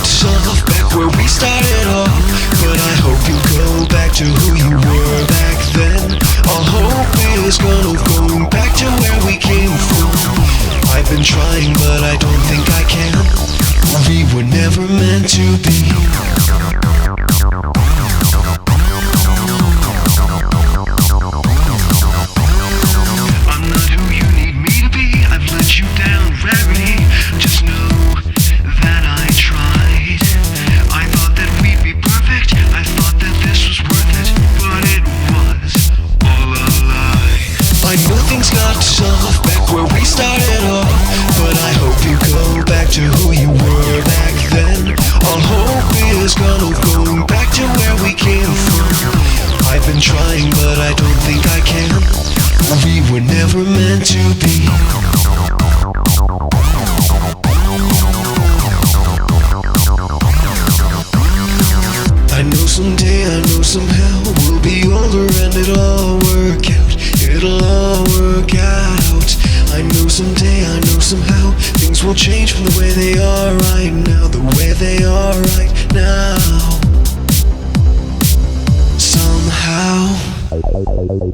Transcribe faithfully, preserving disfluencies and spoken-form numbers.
off back where we started off, but I hope you go back to who you were back then. All hope is gonna go back to where we came from. I've been trying, but I don't think I can. We were never meant to be. I'm not who you need me to be. I've let you down, Rarity. Just know that I tried. I thought that we'd be perfect. I thought that this was worth it, but it was all a lie. I know things got tough back where we started off, but I hope you go back to who you were back then. All hope is gonna go back to where we came from. I've been trying, but I don't think I can. We were never meant to be. I know someday, I know somehow we'll be older and it'll all work out. It'll all work out. I know someday, I know somehow things will change from the way they are right now. The way they are right now. Somehow.